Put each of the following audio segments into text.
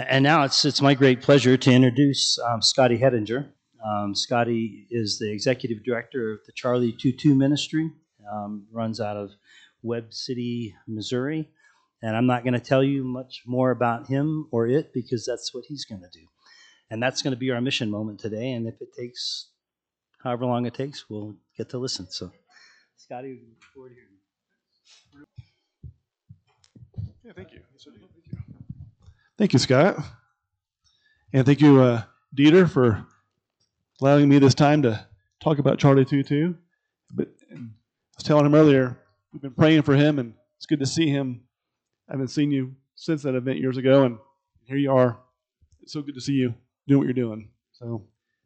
And now it's my great pleasure to introduce Scotty Hedinger. Scotty is the executive director of the Charlie Tutu Ministry, runs out of Webb City, Missouri. And I'm not going to tell you much more about him or it because that's what he's going to do. And that's going to be our mission moment today. And if it takes however long it takes, we'll get to listen. So, Scotty, we look forward to hearing you. Yeah, thank you. Thank you, Scott. And thank you, Dieter, for allowing me this time to talk about Charlie Tutu. But I was telling him earlier, we've been praying for him, and it's good to see him. I haven't seen you since that event years ago, and here you are. It's so good to see you doing what you're doing. So,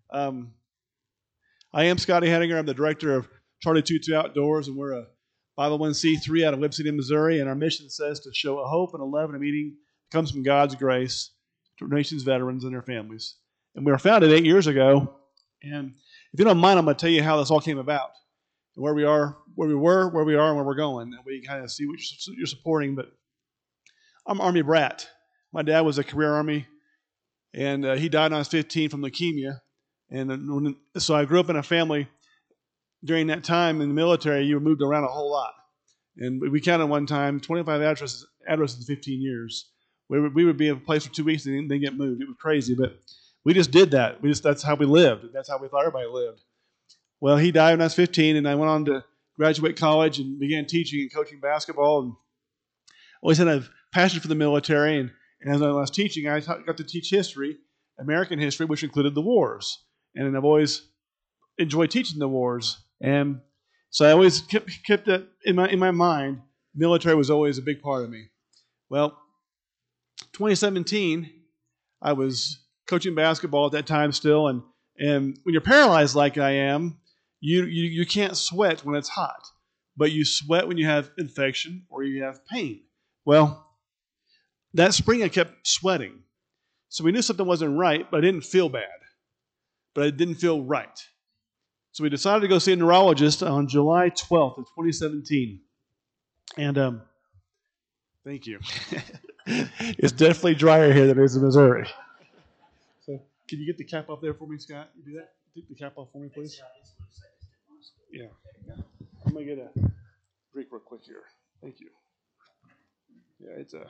I am Scotty Hedinger. I'm the director of Charlie Tutu Outdoors, and we're a 501c3 out of Webb City, Missouri, and our mission says to show a hope and a love and a meaning that comes from God's grace to our nation's veterans and their families. And we were founded 8 years ago, and if you don't mind, I'm going to tell you how this all came about, and where we are, where we were, where we are, and where we're going, and we kind of see what you're supporting. But I'm Army brat. My dad was a career Army, and he died when I was 15 from leukemia. And so I grew up in a family during that time in the military. You were moved around a whole lot. And we counted one time 25 addresses in 15 years. We would be in a place for 2 weeks and then get moved. It was crazy, but we just did that. That's how we lived. That's how we thought everybody lived. Well, he died when I was 15, and I went on to graduate college and began teaching and coaching basketball. And always had a passion for the military. And as I was teaching, I got to teach history, American history, which included the wars. And I've always enjoyed teaching the wars. And so I always kept that in my mind. Military was always a big part of me. Well, 2017, I was coaching basketball at that time still. And when you're paralyzed like I am, you can't sweat when it's hot. But you sweat when you have infection or you have pain. Well, that spring I kept sweating. So we knew something wasn't right, but I didn't feel bad. But it didn't feel right. So we decided to go see a neurologist on July 12th of 2017. And thank you. It's definitely drier here than it is in Missouri. So can you get the cap off there for me, Scott? You do that? Take the cap off for me, please. Yeah. I'm going to get a drink real quick here. Thank you. Yeah, it's a...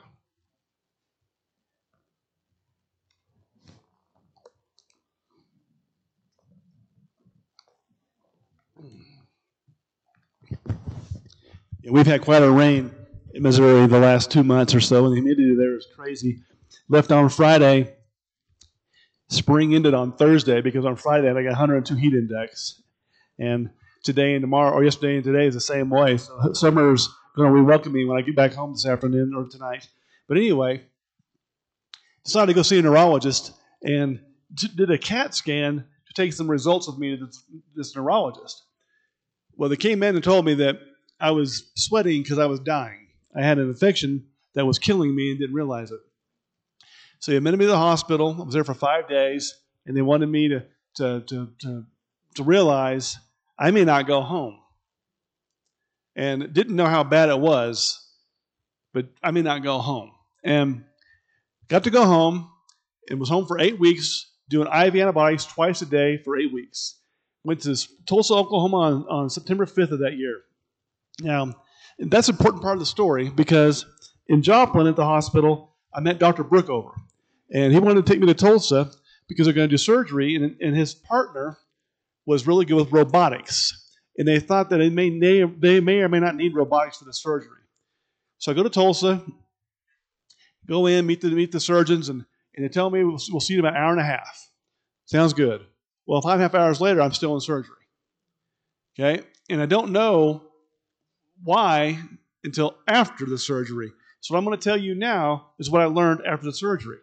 Yeah, we've had quite a rain in Missouri the last 2 months or so, and the humidity there is crazy. Left on Friday, spring ended on Thursday because on Friday I got 102 heat index, and today and tomorrow, or yesterday and today is the same way. So summer's going to re-welcome me when I get back home this afternoon or tonight. But anyway, decided to go see a neurologist and did a CAT scan to take some results with me to this neurologist. Well, they came in and told me that I was sweating because I was dying. I had an infection that was killing me and didn't realize it. So they admitted me to the hospital. I was there for 5 days, and they wanted me to realize I may not go home. And didn't know how bad it was, but I may not go home. And got to go home and was home for 8 weeks, doing IV antibiotics twice a day for 8 weeks. Went to Tulsa, Oklahoma on September 5th of that year. Now, that's an important part of the story because in Joplin at the hospital, I met Dr. Brookover. And he wanted to take me to Tulsa because they're going to do surgery, and his partner was really good with robotics. And they thought that they may or may not need robotics for the surgery. So I go to Tulsa, go in, meet the surgeons, and they tell me we'll see you in about an hour and a half. Sounds good. Well, 5.5 hours later, I'm still in surgery. Okay? And I don't know why until after the surgery. So what I'm going to tell you now is what I learned after the surgery.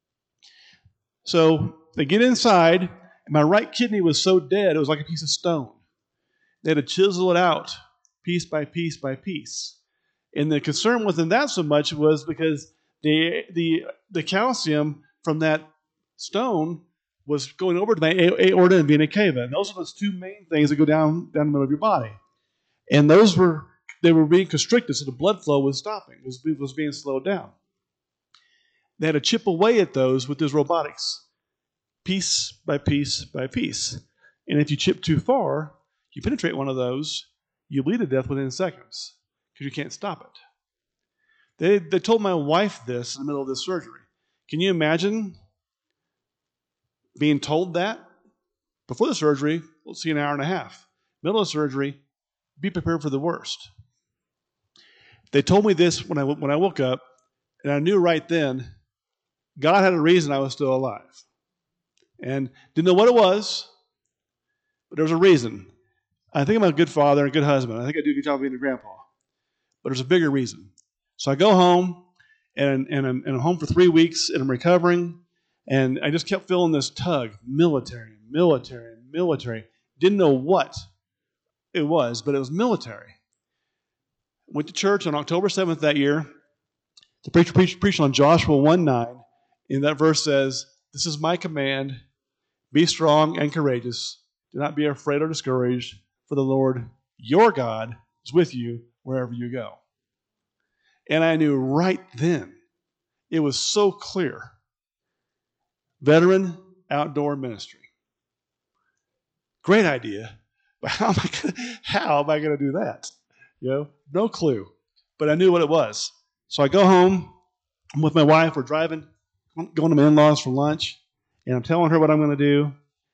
So they get inside, and my right kidney was so dead, it was like a piece of stone. They had to chisel it out piece by piece by piece. And the concern wasn't that so much was because the calcium from that stone was going over to my aorta and vena cava. And those are those two main things that go down the middle of your body. And they were being constricted, so the blood flow was stopping. It was being slowed down. they had to chip away at those with this robotics, piece by piece by piece. And if you chip too far, you penetrate one of those, you bleed to death within seconds because you can't stop it. They told my wife this in the middle of this surgery. Can you imagine being told that? Before the surgery, we'll see an hour and a half. Middle of surgery, be prepared for the worst. They told me this when I woke up, and I knew right then God had a reason I was still alive. And didn't know what it was, but there was a reason. I think I'm a good father and a good husband. I think I do a good job being a grandpa. But there's a bigger reason. So I go home, and I'm home for 3 weeks, and I'm recovering, and I just kept feeling this tug, military. Didn't know what it was, but it was military. Went to church on October 7th that year. The preacher preached on Joshua 1:9, and that verse says, "This is my command, be strong and courageous. Do not be afraid or discouraged, for the Lord your God is with you wherever you go." And I knew right then, it was so clear. Veteran outdoor ministry. Great idea, but how am I going to do that? No clue. But I knew what it was. So I go home. I'm with my wife. We're driving, going to my in-laws for lunch, and I'm telling her what I'm going to do.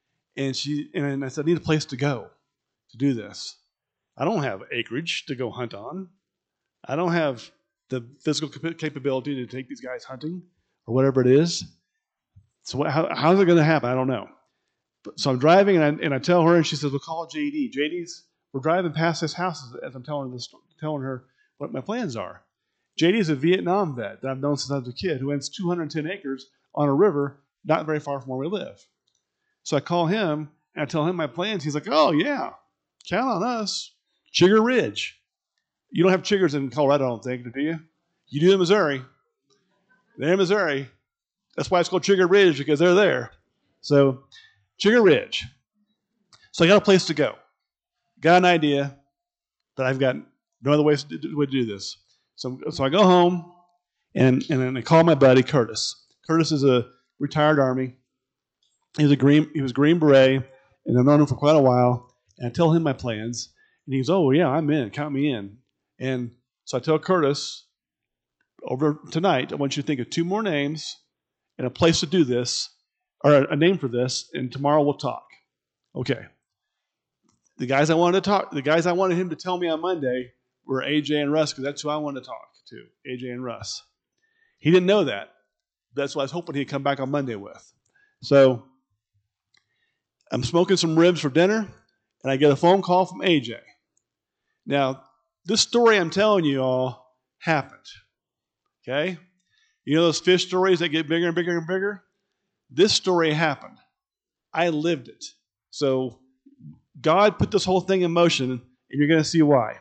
And I said, I need a place to go to do this. I don't have acreage to go hunt on. I don't have the physical capability to take these guys hunting or whatever it is. So how's it going to happen? I don't know. So I'm driving, and I tell her, and she says, "We'll call JD." We're driving past this house as I'm telling her what my plans are. JD is a Vietnam vet that I've known since I was a kid who owns 210 acres on a river not very far from where we live. So I call him, and I tell him my plans. He's like, "Oh, yeah, count on us. Chigger Ridge." You don't have chiggers in Colorado, I don't think, do you? You do in Missouri. They're in Missouri. That's why it's called Chigger Ridge, because they're there. So Chigger Ridge. So I got a place to go. Got an idea that I've got no other way to do this. So I go home, and I call my buddy Curtis. Curtis is a retired Army. He was Green Beret, and I've known him for quite a while. And I tell him my plans, and he goes, "Oh, yeah, I'm in. Count me in." And so I tell Curtis, over tonight, I want you to think of 2 more names and a place to do this, or a name for this, and tomorrow we'll talk. Okay. The guys I wanted him to tell me on Monday were AJ and Russ, because that's who I wanted to talk to, AJ and Russ. He didn't know that. That's what I was hoping he'd come back on Monday with. So I'm smoking some ribs for dinner, and I get a phone call from AJ. Now, this story I'm telling you all happened. Okay? You know those fish stories that get bigger and bigger and bigger? This story happened. I lived it. So God put this whole thing in motion, and you're going to see why.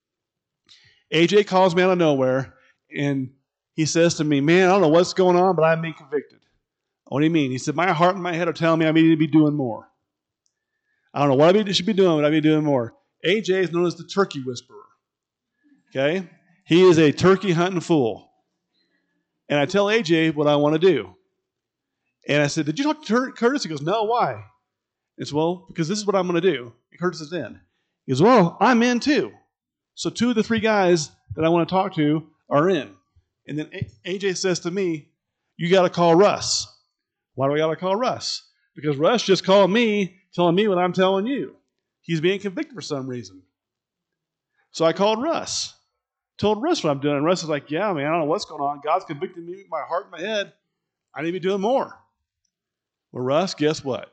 AJ calls me out of nowhere, and he says to me, "Man, I don't know what's going on, but I'm being convicted." What do you mean? He said, "My heart and my head are telling me I need to be doing more. I don't know what I should be doing, but I need to be doing more." AJ is known as the turkey whisperer. Okay? He is a turkey hunting fool. And I tell AJ what I want to do. And I said, "Did you talk to Curtis?" He goes, "No, why?" It's, "Well, because this is what I'm going to do." And Curtis is in. He goes, "Well, I'm in too." So 2 of the 3 guys that I want to talk to are in. And then AJ says to me, "You got to call Russ." Why do I got to call Russ? Because Russ just called me, telling me what I'm telling you. He's being convicted for some reason. So I called Russ. Told Russ what I'm doing. And Russ is like, "Yeah, man, I don't know what's going on. God's convicting me, my heart and my head. I need to be doing more." Well, Russ, guess what?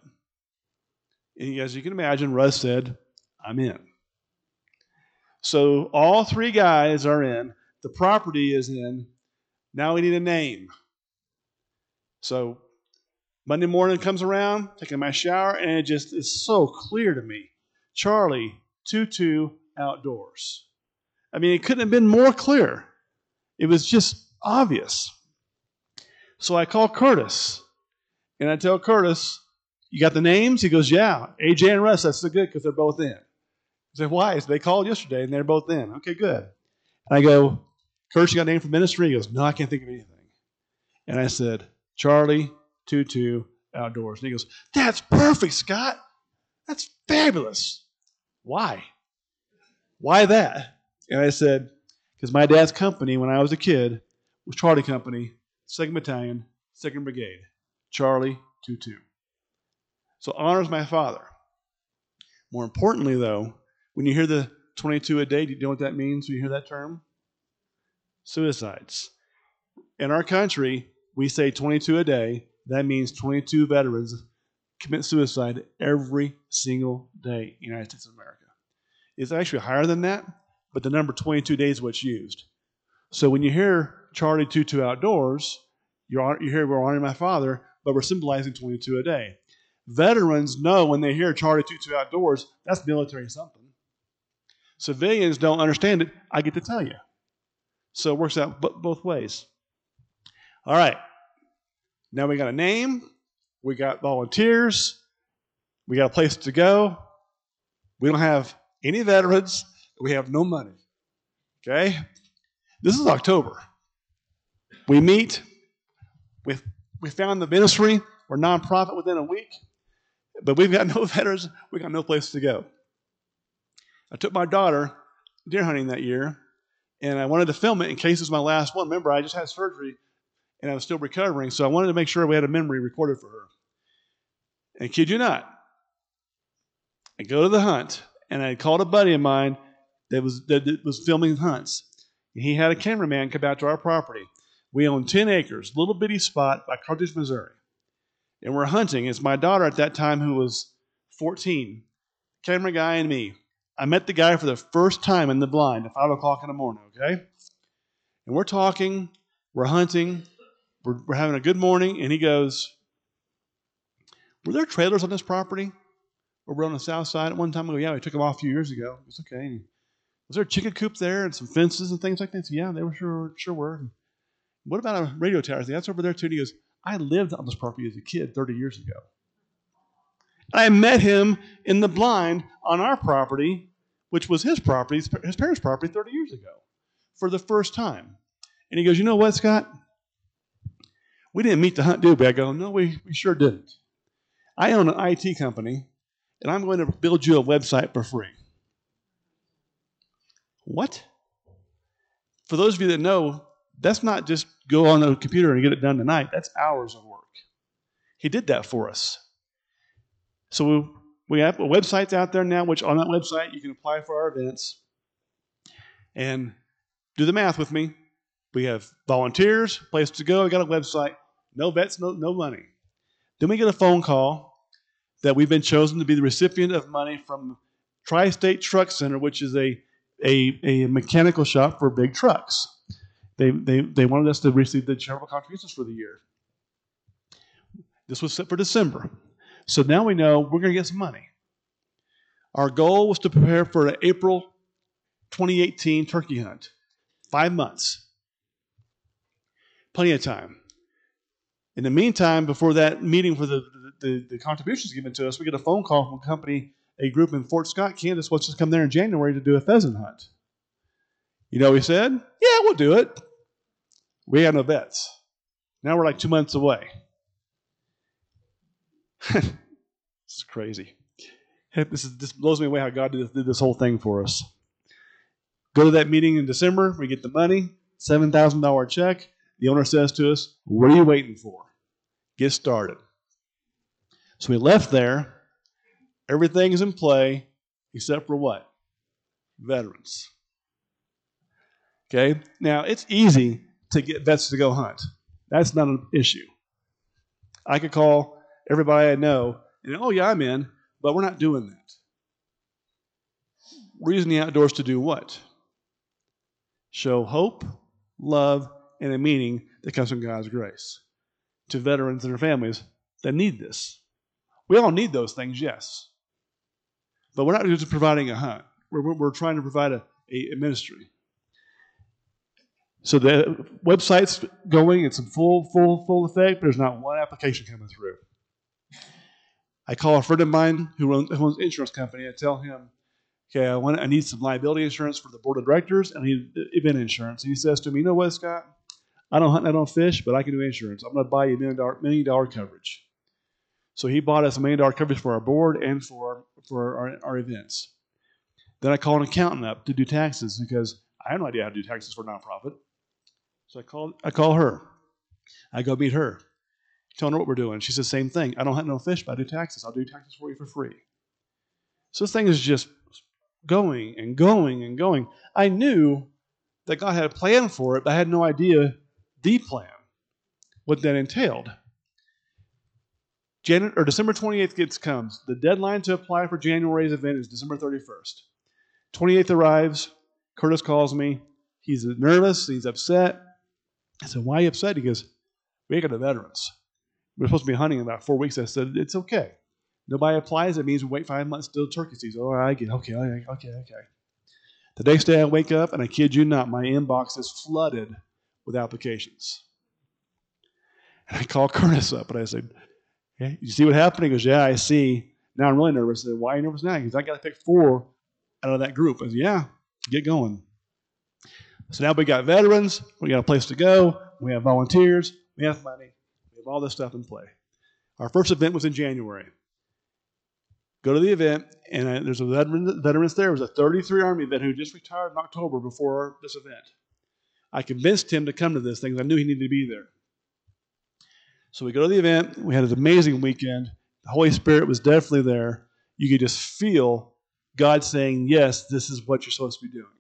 And as you can imagine, Russ said, "I'm in." So all 3 guys are in. The property is in. Now we need a name. So Monday morning comes around, taking my shower, and it just is so clear to me. Charlie 22 Outdoors. I mean, it couldn't have been more clear. It was just obvious. So I call Curtis, and I tell Curtis, "You got the names?" He goes, "Yeah, AJ and Russ, that's so good because they're both in." I said, "Why?" So they called yesterday, and they're both in. "Okay, good." And I go, "Curtis, you got a name for ministry?" He goes, "No, I can't think of anything." And I said, Charlie 22 Outdoors. And he goes, that's perfect, Scott. That's fabulous. Why? Why that? And I said, because my dad's company when I was a kid was Charlie Company, 2nd Battalion, 2nd Brigade, Charlie 22. So honors my father. More importantly, though, when you hear the 22 a day, do you know what that means when you hear that term? Suicides. In our country, we say 22 a day. That means 22 veterans commit suicide every single day in the United States of America. It's actually higher than that, but the number 22 days is what's used. So when you hear Charlie 22 Outdoors, you hear we're honoring my father, but we're symbolizing 22 a day. Veterans know when they hear Charlie 22 Outdoors, that's military something. Civilians don't understand it. I get to tell you. So it works out both ways. All right. Now we got a name. We got volunteers. We got a place to go. We don't have any veterans. We have no money. Okay? This is October. We meet. We found the ministry. We're nonprofit within a week. But we've got no veterans. We got no place to go. I took my daughter deer hunting that year, and I wanted to film it in case it's my last one. Remember, I just had surgery, and I was still recovering, so I wanted to make sure we had a memory recorded for her. And kid you not, I go to the hunt, and I called a buddy of mine that was filming hunts. And he had a cameraman come out to our property. We own 10 acres, little bitty spot by Carthage, Missouri. And we're hunting. It's my daughter at that time who was 14, camera guy and me. I met the guy for the first time in the blind at 5 o'clock in the morning, okay? And we're talking, we're hunting, we're having a good morning, and he goes, were there trailers on this property? Or we're on the south side at one time? I go, yeah, we took them off a few years ago. It's okay. And was there a chicken coop there and some fences and things like that? So, yeah, they were sure were. What about a radio tower? I said, that's over there too. And he goes, I lived on this property as a kid 30 years ago. I met him in the blind on our property, which was his property, his parents' property 30 years ago, for the first time. And he goes, you know what, Scott? We didn't meet to hunt, did we? I go, no, we sure didn't. I own an IT company, and I'm going to build you a website for free. What? For those of you that know, that's not just go on the computer and get it done tonight. That's hours of work. He did that for us. So we have websites out there now, which on that website you can apply for our events. And do the math with me. We have volunteers, place to go. We got a website. No vets, no money. Then we get a phone call that we've been chosen to be the recipient of money from Tri-State Truck Center, which is a mechanical shop for big trucks. They wanted us to receive the charitable contributions for the year. This was set for December. So now we know we're going to get some money. Our goal was to prepare for an April 2018 turkey hunt. 5 months. Plenty of time. In the meantime, before that meeting for the contributions given to us, we get a phone call from a company, a group in Fort Scott, Kansas, wants us to come there in January to do a pheasant hunt. You know what we said? Yeah, we'll do it. We had no vets. Now we're like 2 months away. This is crazy. This blows me away how God did this whole thing for us. Go to that meeting in December. We get the money, $7,000 check. The owner says to us, what are you waiting for? Get started. So we left there. Everything is in play except for what? Veterans. Okay? Now, it's easy to get vets to go hunt. That's not an issue. I could call everybody I know and, oh, yeah, I'm in, but we're not doing that. We're using the outdoors to do what? Show hope, love, and a meaning that comes from God's grace to veterans and their families that need this. We all need those things, yes. But we're not just providing a hunt. We're trying to provide a ministry. So the website's going. It's in full effect. There's not one application coming through. I call a friend of mine who owns an insurance company. I tell him, okay, I need some liability insurance for the board of directors, and I need event insurance. And he says to me, you know what, Scott? I don't hunt and I don't fish, but I can do insurance. I'm going to buy you $1 million coverage. So he bought us $1 million coverage for our board and for our events. Then I called an accountant up to do taxes because I have no idea how to do taxes for a nonprofit. So I call her. I go meet her. Telling her what we're doing. She says, same thing. I don't hunt no fish, but I do taxes. I'll do taxes for you for free. So this thing is just going and going and going. I knew that God had a plan for it, but I had no idea the plan, what that entailed. December 28th comes. The deadline to apply for January's event is December 31st. 28th arrives. Curtis calls me. He's nervous. He's upset. I said, why are you upset? He goes, we ain't got the veterans. We're supposed to be hunting in about 4 weeks. I said, it's okay. Nobody applies. It means we wait 5 months till turkey season. Oh, I get it. Okay. The next day I wake up, and I kid you not, my inbox is flooded with applications. And I call Curtis up, and I said, hey, you see what happened? He goes, yeah, I see. Now I'm really nervous. I said, why are you nervous now? He goes, I got to pick 4 out of that group. I said, yeah, get going. So now we got veterans. We got a place to go. We have volunteers. We have money. We have all this stuff in play. Our first event was in January. Go to the event, and there's a veterans there. There was a 33 Army vet who just retired in October before this event. I convinced him to come to this thing because I knew he needed to be there. So we go to the event. We had an amazing weekend. The Holy Spirit was definitely there. You could just feel God saying, yes, this is what you're supposed to be doing.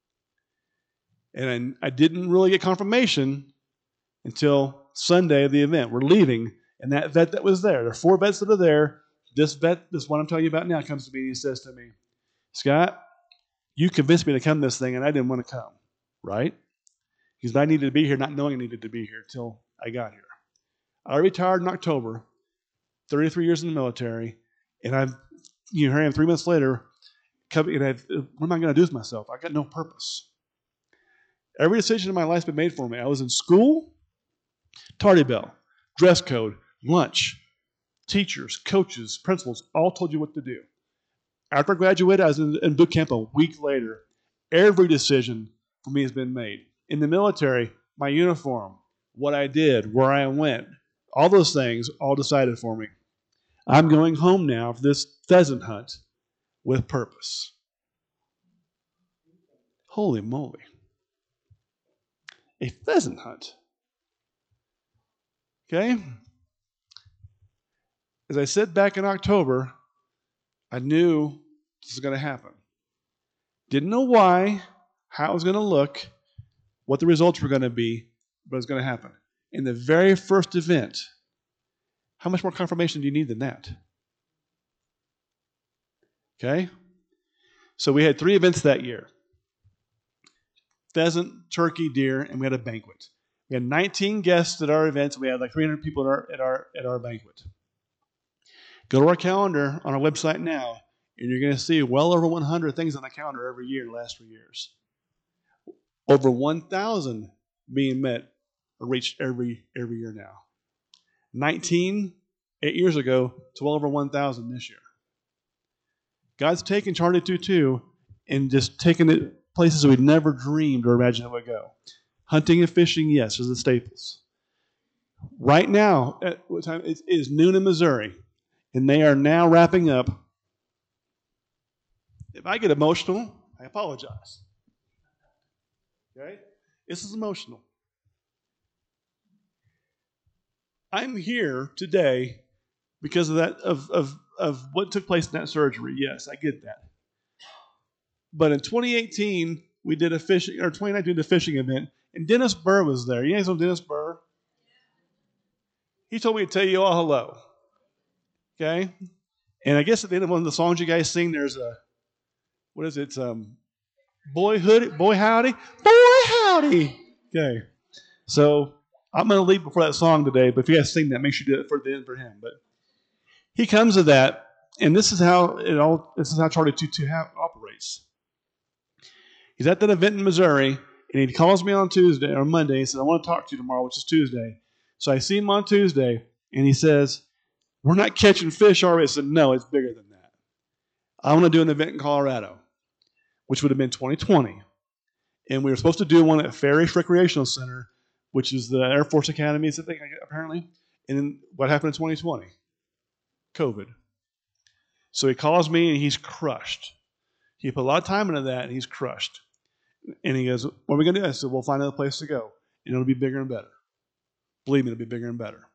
And I didn't really get confirmation until Sunday of the event. We're leaving, and that vet that was there, there are 4 vets that are there. This vet, this one I'm telling you about now, comes to me and he says to me, Scott, you convinced me to come to this thing, and I didn't want to come, right? Because I needed to be here, not knowing I needed to be here until I got here. I retired in October, 33 years in the military, and here I am 3 months later, what am I going to do with myself? I got no purpose. Every decision in my life has been made for me. I was in school, tardy bell, dress code, lunch, teachers, coaches, principals, all told you what to do. After I graduated, I was in boot camp a week later. Every decision for me has been made. In the military, my uniform, what I did, where I went, all those things, all decided for me. I'm going home now for this pheasant hunt with purpose. Holy moly. A pheasant hunt. Okay? As I said back in October, I knew this was going to happen. Didn't know why, how it was going to look, what the results were going to be, but it was going to happen. In the very first event, how much more confirmation do you need than that? Okay? So we had 3 events that year. Pheasant, turkey, deer, and we had a banquet. We had 19 guests at our events. We had like 300 people at our banquet. Go to our calendar on our website now, and you're going to see well over 100 things on the calendar every year in the last 3 years. Over 1,000 being met or reached every year now. 19, 8 years ago, to well over 1,000 this year. God's taken Charlie 2-2 and just taken it places we'd never dreamed or imagined it would go. Hunting and fishing, yes, is the staples. Right now, at what time? It is noon in Missouri, and they are now wrapping up. If I get emotional, I apologize. Okay? This is emotional. I'm here today because of that of what took place in that surgery. Yes, I get that. But in 2018, we did 2019 did a fishing event, and Dennis Burr was there. You guys know Dennis Burr? He told me to tell you all hello. Okay? And I guess at the end of one of the songs you guys sing, there's a, what is it? Boy howdy. Okay. So I'm going to leave before that song today, but if you guys sing that, make sure you do it for the end for him. But he comes to that, and this is how Charlie 2-2 operates. He's at that event in Missouri, and he calls me on Tuesday or Monday. He says, I want to talk to you tomorrow, which is Tuesday. So I see him on Tuesday, and he says, we're not catching fish, are we? I said, no, it's bigger than that. I want to do an event in Colorado, which would have been 2020. And we were supposed to do one at Farish Recreational Center, which is the Air Force Academy, apparently. And then what happened in 2020? COVID. So he calls me and he's crushed. He put a lot of time into that and he's crushed. And he goes, what are we going to do? I said, we'll find another place to go. And it'll be bigger and better. Believe me, it'll be bigger and better.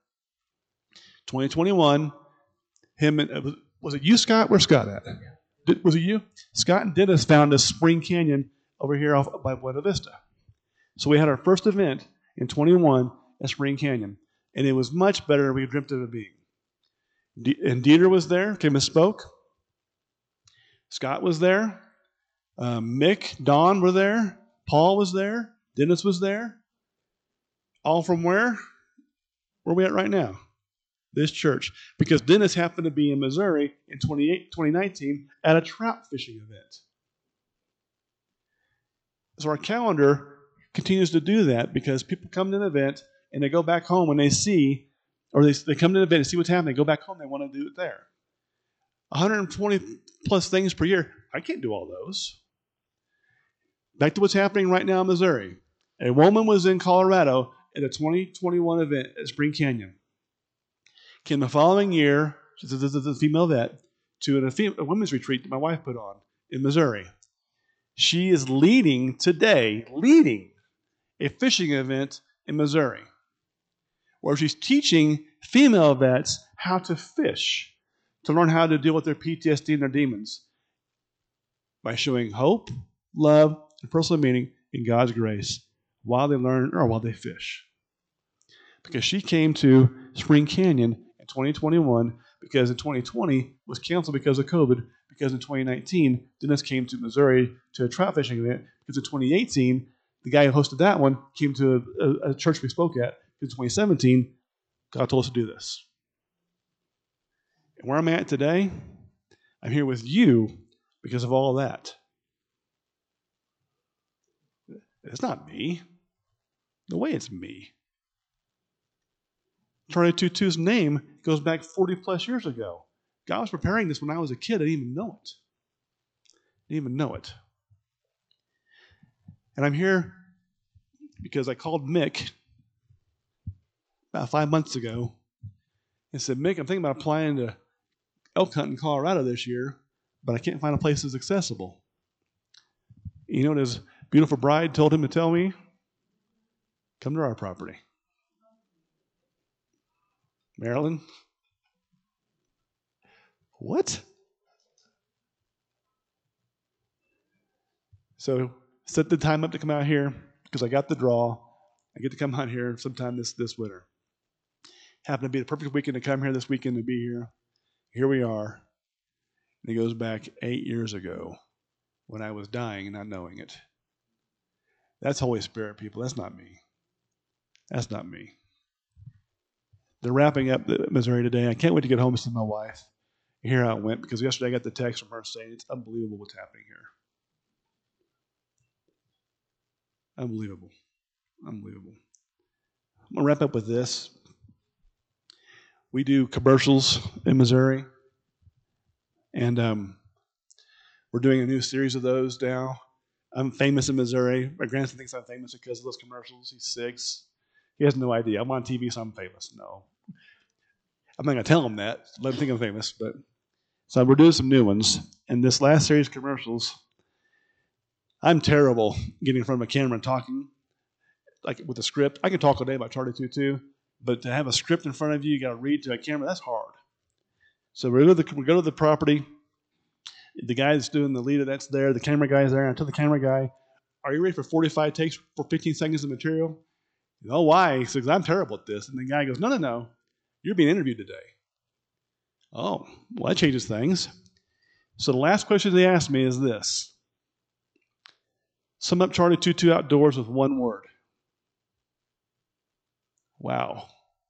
2021, was it you, Scott? Where's Scott at? Was it you? Scott and Dennis found a Spring Canyon over here off by Buena Vista. So we had our first event in 21 at Spring Canyon. And it was much better than we dreamt of it being. And Dieter was there, came and spoke. Scott was there. Mick, Don were there. Paul was there. Dennis was there. All from where? Where are we at right now? This church. Because Dennis happened to be in Missouri in 2019 at a trout fishing event. So our calendar continues to do that because people come to an event and they go back home and they see, or they come to an event and see what's happening. They go back home, they want to do it there. 120 plus things per year. I can't do all those. Back to what's happening right now in Missouri. A woman was in Colorado at a 2021 event at Spring Canyon. Came the following year, she's a female vet, to a women's retreat that my wife put on in Missouri. She is leading a fishing event in Missouri, where she's teaching female vets how to fish, to learn how to deal with their PTSD and their demons by showing hope, love, and personal meaning in God's grace while they learn or while they fish. Because she came to Spring Canyon in 2021 because in 2020 was canceled because of COVID, because in 2019 Dennis came to Missouri to a trout fishing event, because in 2018 the guy who hosted that one came to a church we spoke at. In 2017, God told us to do this. And where I'm at today, I'm here with you because of all that. It's not me. No way it's me. Charlie 22's name goes back 40 plus years ago. God was preparing this when I was a kid. I didn't even know it. And I'm here because I called Mick about 5 months ago and said, Mick, I'm thinking about applying to elk hunt in Colorado this year, but I can't find a place that's accessible. You know what his beautiful bride told him to tell me? Come to our property. Maryland? What? So set the time up to come out here because I got the draw. I get to come out here sometime this winter. Happened to be the perfect weekend to come here this weekend to be here. Here we are. And it goes back 8 years ago when I was dying and not knowing it. That's Holy Spirit, people. That's not me. That's not me. They're wrapping up Missouri today. I can't wait to get home and see my wife. Hear how it went, because yesterday I got the text from her saying it's unbelievable what's happening here. Unbelievable. I'm going to wrap up with this. We do commercials in Missouri, and we're doing a new series of those now. I'm famous in Missouri. My grandson thinks I'm famous because of those commercials. He's 6. He has no idea. I'm on TV, so I'm famous. No. I'm not going to tell him that. Let him think I'm famous. But so we're doing some new ones. And this last series of commercials, I'm terrible getting in front of a camera and talking like with a script. I can talk all day about Charlie 22, but to have a script in front of you, you got to read to a camera, that's hard. So we go to the property. The guy that's doing the leader, that's there. The camera guy's there. And I tell the camera guy, are you ready for 45 takes for 15 seconds of material? Oh, why? He says, I'm terrible at this. And the guy goes, no. You're being interviewed today. Oh, well, that changes things. So the last question they asked me is this. Sum up Charlie 22 Outdoors with one word. Wow.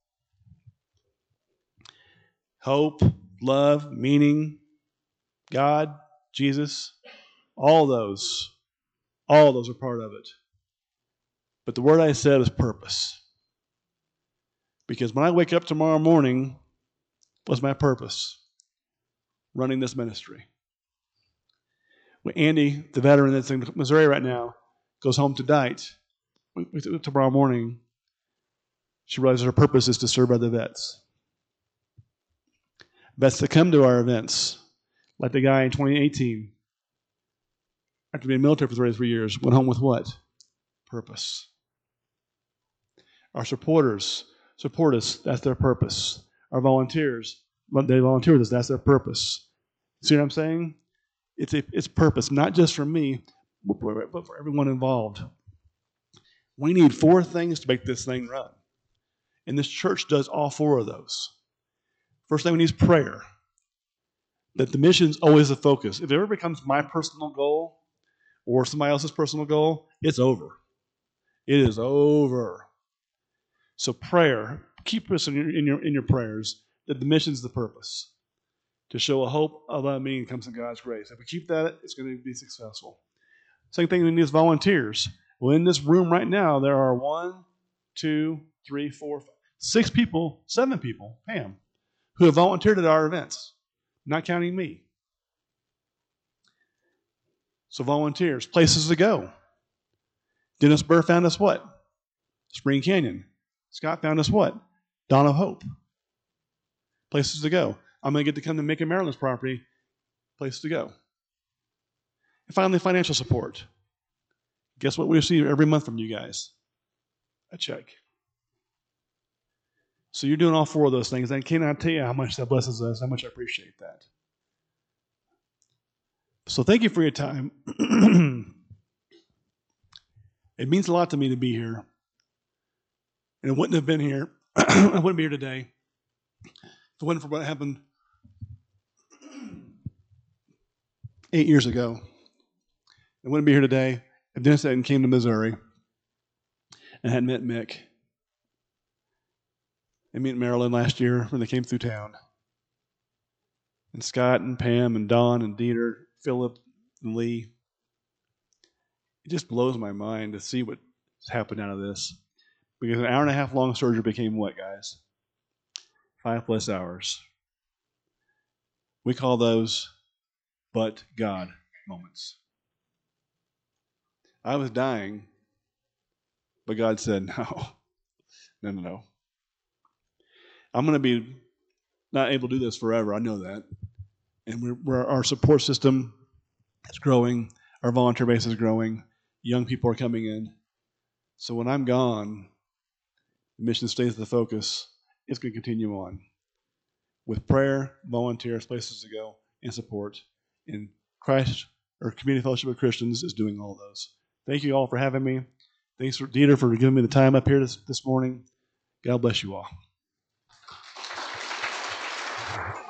Hope, love, meaning, God, Jesus, all those are part of it. But the word I said is purpose. Because when I wake up tomorrow morning, what's my purpose? Running this ministry. When Andy, the veteran that's in Missouri right now, goes home to Dite tomorrow morning, She realizes her purpose is to serve other vets. Vets that come to our events, like the guy in 2018, after being in the military for 33 years, went home with what? Purpose. Our supporters support us, that's their purpose. Our volunteers, they volunteer with us, that's their purpose. See what I'm saying? It's purpose, not just for me, but for everyone involved. We need 4 things to make this thing run. And this church does all 4 of those. First thing we need is prayer. That the mission's always the focus. If it ever becomes my personal goal or somebody else's personal goal, it's over. It is over. So prayer, keep us in your prayers that the mission's the purpose. To show a hope of a meaning comes in God's grace. If we keep that, it's going to be successful. Second thing we need is volunteers. Well, in this room right now, there are 1, 2, 3, 4, 5, 6 people, 7 people, Pam, who have volunteered at our events, not counting me. So volunteers, places to go. Dennis Burr found us what? Spring Canyon. Scott found us what? Dawn of Hope. Places to go. I'm going to get to come to Macon, Maryland's property. Place to go. And finally, financial support. Guess what we receive every month from you guys? A check. So you're doing all 4 of those things, and I cannot tell you how much that blesses us, how much I appreciate that. So thank you for your time. It means a lot to me to be here. And it wouldn't have been here. I wouldn't be here today if it wasn't for what happened 8 years ago. I wouldn't be here today if Dennis hadn't came to Missouri and hadn't met Mick. And met Maryland last year when they came through town. And Scott and Pam and Don and Dieter, Philip and Lee. It just blows my mind to see what's happened out of this. Because an 1.5 hour long surgery became what, guys? 5+ hours. We call those but God moments. I was dying, but God said, no. I'm going to be not able to do this forever. I know that. And our support system is growing. Our volunteer base is growing. Young people are coming in. So when I'm gone, the mission stays the focus. It's going to continue on with prayer, volunteers, places to go, and support. And Christ, or Community Fellowship of Christians, is doing all those. Thank you all for having me. Thanks for Dieter for giving me the time up here this morning. God bless you all.